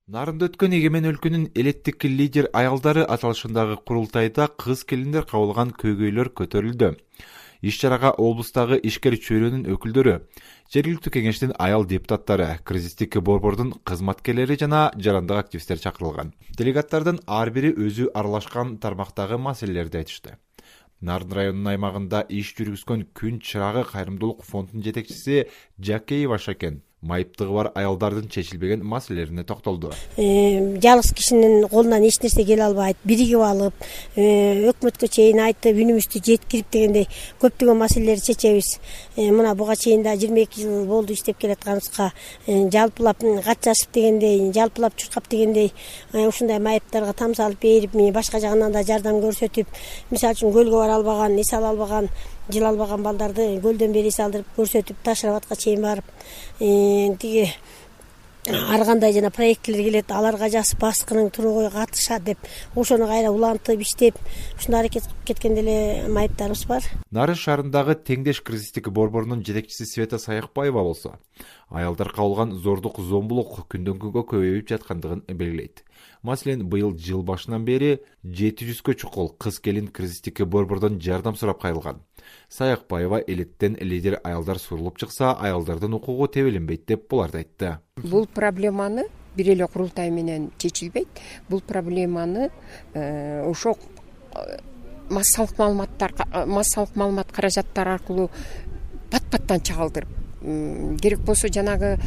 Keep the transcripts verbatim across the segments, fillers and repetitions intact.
Нарында өткөн эгемен өлкөнүн элеттик лидер аялдары аталышындагы курултайда кыз келиндер кабылган көйгөйлөр көтөрүлдү. Иш-чарага облустагы ишкер чөйрөнүн өкүлдөрү, жергиликтүү кеңештин аял депутаттары, кризистик борбордун кызматкерлери жана жарандык активисттер чакырылган. Делегаттардын ар бири өзү аралашкан тармактагы маселелерди айтышты. Нарын районунун аймагында иш жүргүзгөн Күн чырагы кайрымдуулук фондунун жетекчиси Жакеева Шакен майыптыгы бар аялдардын чечилбеген маселелерине токтолду. Жалгыз кишинин колунан эч нерсе келе албайт, биригип алып, өкмөткө чейин айтып, үнүмүздү жеткирип дегендей көптөгөн маселелерди чечебиз. Мына буга чейин да жыйырма эки жыл болду иштеп келатканыбызга, жалпылап кат жазып дегендей, жалпылап чуркап дегендей ушундай майыптарга там салып берип, башка жагынан да жардам көрсөтүп, мисалы үчүн көлгө бара албаган, эс ала албаган, жыл албаган балдарды көлдөн бери эс алдырып көрсөтүп, Ташрабатка чейин барып, тиги ар кандай жана проекттер келет, аларга жазып баскынын тургой катышат деп, ошону кайра улантып иштеп, ушундай аракет кылып кеткен деле майыптарыбыз бар. Нарын шаарындагы Теңдеш кризистик борборунун жетекчиси Света Саякбаева болсо, аялдар кабылган зордук, зомбулук күндөн күнгө көбөйүп жаткандыгын белгилейт. Маселен, быйыл жыл башынан бери жети жүзгө чукул кыз келин кризистик борбордон жардам сурап кайрылган. Саякбаева элеттен лидер аялдар сурулуп чыкса, аялдардын укугу тебеленбейт деп буларды айтты. Бул проблеманы бир эле курултай менен чечилбейт. Бул проблеманы ошо массалык маалыматтар, массалык маалымат каражаттары аркылуу пат-паттан чагылдырып, керек болсо жанагы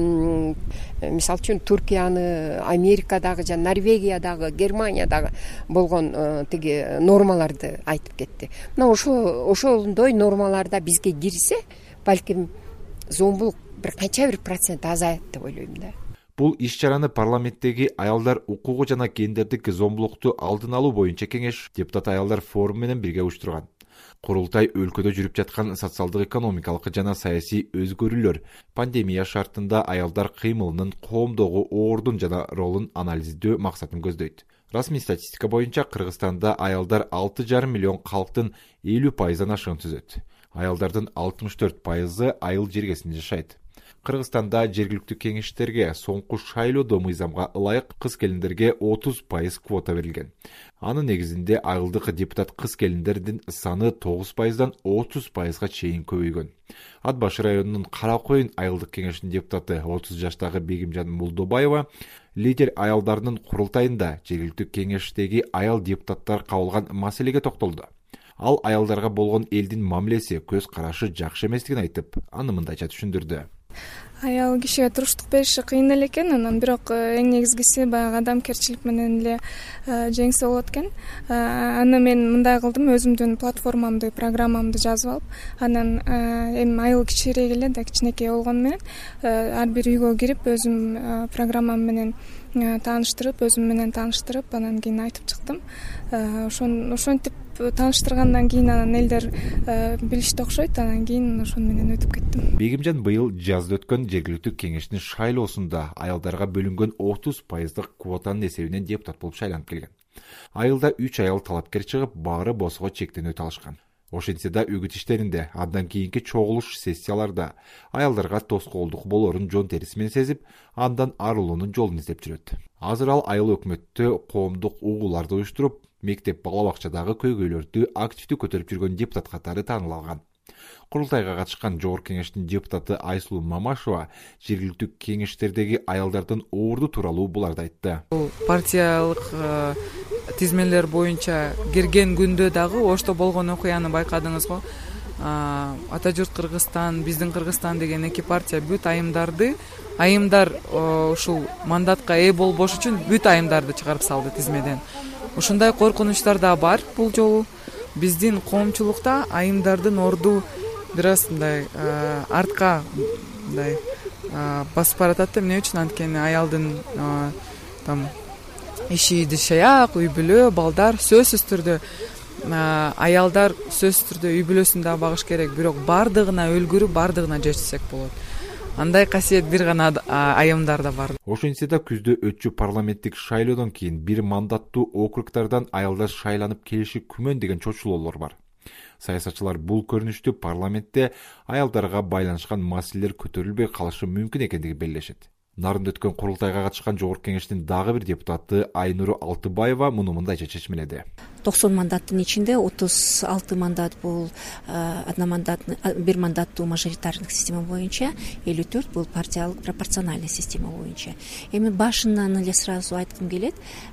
мисалы үчүн Туркияны, Америкадагы жана Норвегиядагы, Германиядагы болгон тиги нормаларды айтып кетти. Мына ошо ошондой нормаларда бизге кирсе, балким зомбулук бир канча бир процент азаят деп ойлойм да. Бул иш-чараны парламенттеги аялдар укугу жана гендердик зомбулукту алдын алуу боюнча кеңеш депутат аялдар форуму менен бирге уюштурган. Курултай өлкөдө жүрүп жаткан социалдык экономикалык жана саясий өзгөрүүлөр, пандемия шартында аялдар кыймылынын коомдогу ордун жана ролун анализдөө максатын көздөйт. Расмий статистика боюнча Кыргызстанда аялдар алты жарым миллион калктын элүү пайыздан ашыгын түзөт. Аялдардын алтымыш төрт пайызы айыл жергесинде жашайт. Кыргызстанда жергиликтүү кеңештерге соңку шайлоодо мыйзамга ылайык кыз келиндерге отуз пайыз квота берилген. Анын негизинде айылдык депутат кыз келиндердин саны тогуз пайыздан отуз пайызга чейин көбөйгөн. Ат башы районунун Каракойын айылдык кеңешинин депутаты отуз жаштагы Бегимжан Мулдобаева лидер аялдарынын курултайында жергиликтүү кеңештеги аял депутаттар кабылган маселеге токтолду. Ал аялдарга болгон элдин мамилеси, көз карашы жакшы эместигин айтып, аны мындайча түшүндүрдү. Аял кишиге туруштук бериши кыйын эле экен, анан бирок эң негизгиси баягы адамгерчилик менен эле жеңсе болот экен. Аны мен мындай кылдым, өзүмдүн платформамды, программамды жазып алып, анан эми айыл кичирээк эле да, кичинекей болгону менен ар бир үйгө кирип, өзүм программам менен тааныштырып, өзүм менен тааныштырып, анан кийин айтып чыктым. Ошон ошентип тааныштыргандан кийин анан элдер билишти окшойт, анан кийин ошону менен өтүп кеттим. Бегимжан быйыл жазда өткөн жергиликтүү кеңештин шайлоосунда аялдарга бөлүнгөн отуз пайыздык квотанын эсебинен депутат болуп шайланып келген. Айылда үч аял талапкер чыгып, баары босого чектенүү талашкан. Ошентсе да үгүт иштеринде, андан кийинки чогулуш сессияларда аялдарга тоскоолдук болоорун жон териси менен сезип, андан арылуунун жолун издеп жүрөт. Азыр ал айыл өкмөттө коомдук угууларды уюштуруп, мектеп бала бакчадагы көйгөйлөрдү активдүү көтөрүп жүргөн депутат катары тааныла алган. Курултайга катышкан жогорку кеңештин депутаты Айсулуу Мамашева жергиликтүү кеңештердеги аялдардын оорду тууралуу буларды айтты. Партиялык тизмелер боюнча кирген күндө дагы ошто болгон окуяны байкадыңыз го. Ата журт Кыргызстан, биздин Кыргызстан деген эки партия бүт айымдарды, айымдар ушул мандатка ээ болбош үчүн бүт айымдарды чыгарып салды тизмеден. Ушундай коркунучтар да бар бул жолу. Биздин коомчулукта айымдардын орду бир аз мындай артка мындай басып баратат. Эмне үчүн? Анткени аялдын там иши идишаяк, үй бүлө, балдар сөзсүз түрдө аялдар сөзсүз түрдө үй бүлөсүн да багыш керек, бирок бардыгына өлгүрүп, бардыгына жетсек болот. Андай касиет бир гана айымдарда бар. Ошентсе да күздө өтчү парламенттик шайлоодон кийин бир мандаттуу округтардан аялдар шайланып келиши күмөн деген чочулоолор бар. Саясатчылар бул көрүнүштү парламентте аялдарга байланышкан маселелер көтөрүлбөй калышы мүмкүн экендиги белгилешет. Нарында өткөн курултайга катышкан жогорку кеңештин дагы бир депутаты Айнуру Алтыбаева муну мындайча чечмеледи. токсон мандаттын ичинде отуз алты мандат бул одномандатный, бир мандаттуу мажоритарный система боюнча, элүү төрт бул партиялык пропорциональный система боюнча. Эми башынан эле сразу айткым келет,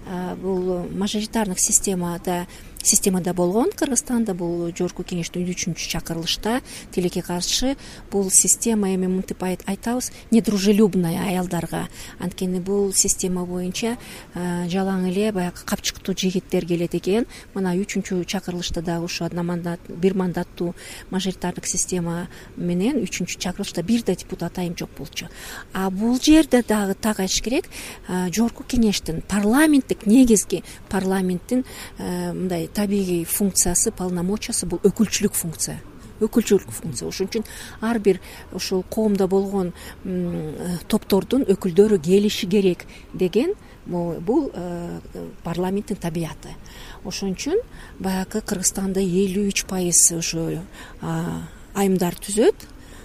бул мажоритарный системада системада болгон Кыргызстанда бул жогорку кеңештин үчүнчү чакырылышта тилекке каршы бул система эми мынтип айтабыз недружелюбная аялдарга. Анткени бул система боюнча жалаң эле баягы капчыктуу жигиттер келет экен. Мына үчүнчү чакырылышта дагы ушу одномандат бир мандаттуу мажоритардык система менен үчүнчү чакырылышта бир да депутат айым жок болчу. А бул жерде дагы так айтыш керек, жогорку кеңештин парламенттик негизги парламенттин мындай табигый функциясы, полномочиясы бул өкүлчүлүк функция. Өкүлчүлүк функция. Ошон үчүн ар бир ушул коомдо болгон топтордун өкүлдөрү келиши керек деген бул парламенттин табияты. Ошон үчүн баягы Кыргызстанда элүү үч пайыз ошо айымдар түзөт,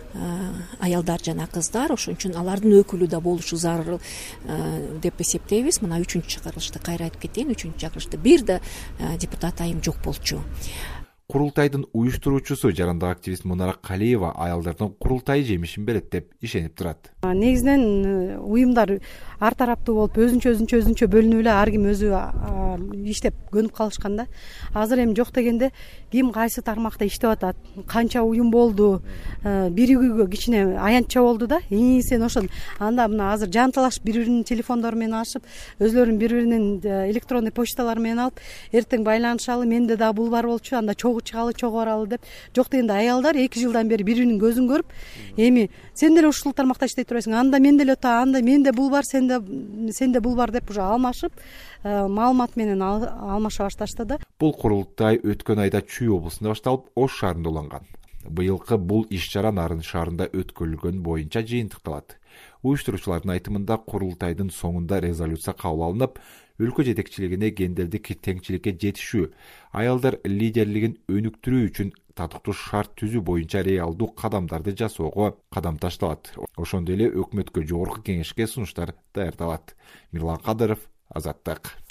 аялдар жана кыздар. Ошон үчүн алардын өкүлү да болушу зарыл деп эсептейбиз. Мына үчүнчү чакырылышта кайра айтып кетейин, үчүнчү чакырылышта бир да депутат айым жок болчу. Курултайдын уюштуруучусу жарандык активист Мунара Калиева аялдардын курултайы жемишин берет деп ишенип турат. Негизинен уюмдар ар тараптуу болуп өзүнчө өзүнчө өзүнчө бөлүнүп эле ар ким өзү иштеп көнүп калышканда, азыр эми жок дегенде ким кайсы тармакта иштеп атат, канча уюм болду, биригүүгө кичине аянтча болду да. Сен ошон анда мына азыр жанталашып бири-биринин телефондору менен алышып, өзлөрүнүн бири-биринин электронный почталары менен алып, эртең байланышалы, менде да бул бар болчу, анда чогуу чыгалы, чогуу баралы деп. Жок дегенде аялдар эки жылдан бери бири-биринин көзүн көрүп, эми сен деле ушул тармакта иштей турасың, анда мен деле та, анда менде бул бар, сенде сенде бул бар деп уже алмашып, маалымат менен алмаша башташты да. Бул курултай өткөн айда Чүй облусунда башталып, Ош шаарында уланган. Быйылкы бул иш-чара Нарын шаарында өткөрүлгөн боюнча жыйынтыкталат. Уюштуруучулардын айтымында курултайдын соңунда резолюция кабыл алынып, өлкө жетекчилигине гендердик теңчиликке жетишүү, аялдар лидерлигин өнүктүрүү үчүн татыктуу шарт түзүү боюнча реалдуу кадамдарды жасоого кадам ташталат. Ошондой эле өкмөткө, жогорку кеңешке сунуштар даярдалат. Мирлан Кадыров, Азаттык.